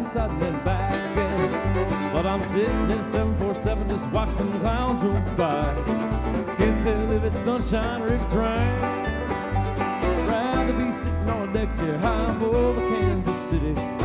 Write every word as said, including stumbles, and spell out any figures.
inside and then back again. But I'm sitting in a seven forty-seven just watching them clowns roll by. Can't tell if it's sunshine or if it's rain. Rather be sitting on a deck chair high above Kansas City.